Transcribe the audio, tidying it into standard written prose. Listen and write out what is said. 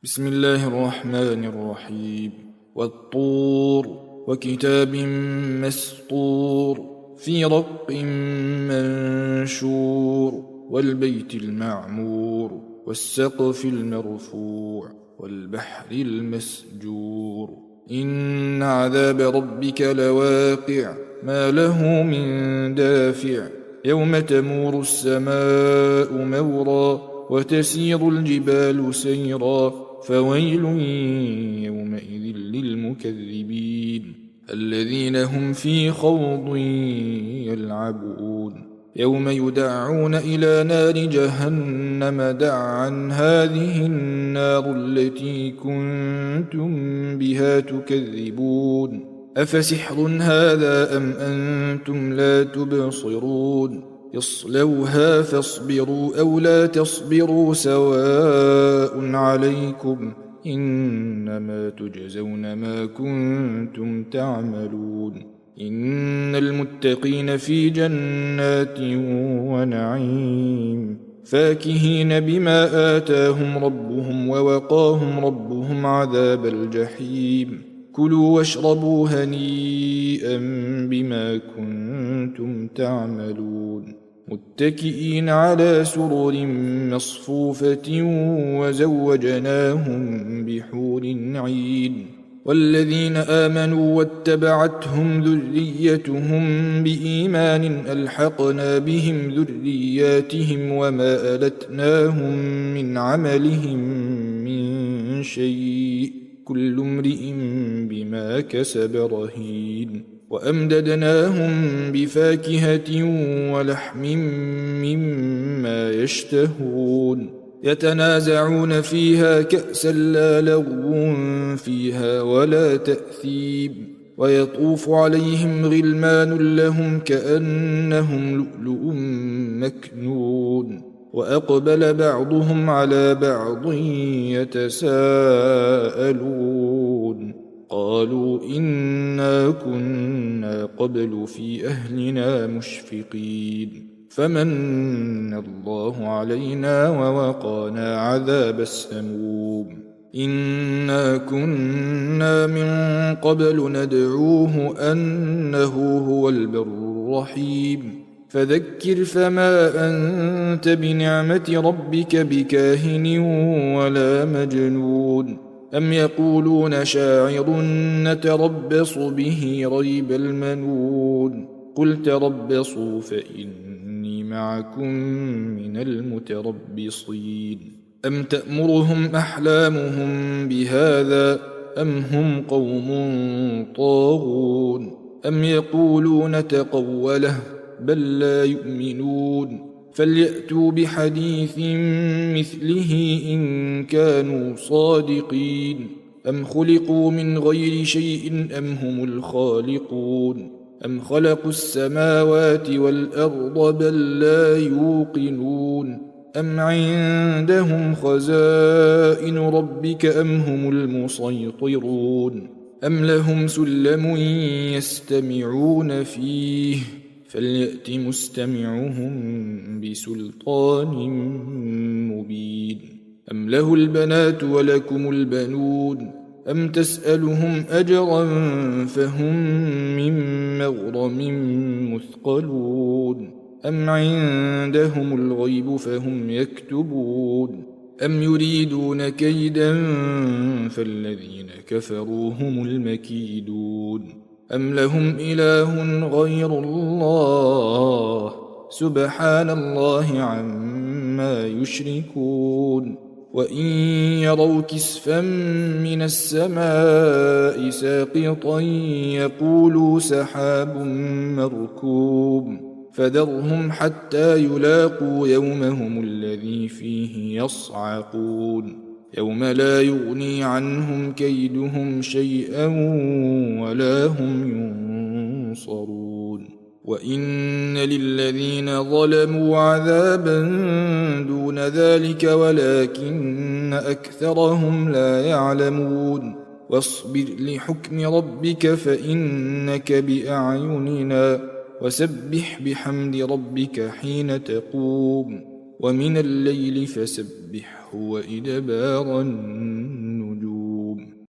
بسم الله الرحمن الرحيم. والطور وكتاب مسطور في رق منشور والبيت المعمور والسقف المرفوع والبحر المسجور إن عذاب ربك لواقع ما له من دافع يوم تمور السماء مورا وتسير الجبال سيرا فويل يومئذ للمكذبين الذين هم في خوض يلعبون يوم يدعون إلى نار جهنم دعا هذه النار التي كنتم بها تكذبون أفسحر هذا أم أنتم لا تبصرون اصلوها فاصبروا أو لا تصبروا سواء عليكم إنما تجزون ما كنتم تعملون إن المتقين في جنات ونعيم فاكهين بما آتاهم ربهم ووقاهم ربهم عذاب الجحيم كلوا واشربوا هنيئا بما كنتم تعملون متكئين على سرر مصفوفة وزوجناهم بحور عين والذين آمنوا واتبعتهم ذريتهم بإيمان ألحقنا بهم ذرياتهم وما ألتناهم من عملهم من شيء كل امرئ بما كسب رهين وأمددناهم بفاكهة ولحم مما يشتهون يتنازعون فيها كأسا لا لغو فيها ولا تأثيم ويطوف عليهم غلمان لهم كأنهم لؤلؤ مكنون وأقبل بعضهم على بعض يتساءلون قالوا إنا كنا قبل في أهلنا مشفقين فمن الله علينا ووقانا عذاب السموم إنا كنا من قبل ندعوه أنه هو البر الرحيم فذكر فما أنت بنعمة ربك بكاهن ولا مجنون أم يقولون شاعر نتربص به ريب المنون قل تربصوا فإني معكم من المتربصين أم تأمرهم أحلامهم بهذا أم هم قوم طاغون أم يقولون تقوله بل لا يؤمنون فليأتوا بحديث مثله إن كانوا صادقين أم خلقوا من غير شيء أم هم الخالقون أم خلقوا السماوات والأرض بل لا يوقنون أم عندهم خزائن ربك أم هم المسيطرون أم لهم سلم يستمعون فيه فليأت مستمعهم بسلطان مبين أم له البنات ولكم البنون أم تسألهم أجرا فهم من مغرم مثقلون أم عندهم الغيب فهم يكتبون أم يريدون كيدا فالذين كفروا هم المكيدون أم لهم إله غير الله سبحان الله عما يشركون وإن يروا كسفا من السماء ساقطا يقولوا سحاب مركوب فذرهم حتى يلاقوا يومهم الذي فيه يصعقون يوم لا يغني عنهم كيدهم شيئا ولا هم ينصرون وإن للذين ظلموا عذابا دون ذلك ولكن أكثرهم لا يعلمون واصبر لحكم ربك فإنك بأعيننا وسبح بحمد ربك حين تقوم ومن الليل فسبحه وإدبار النجوم.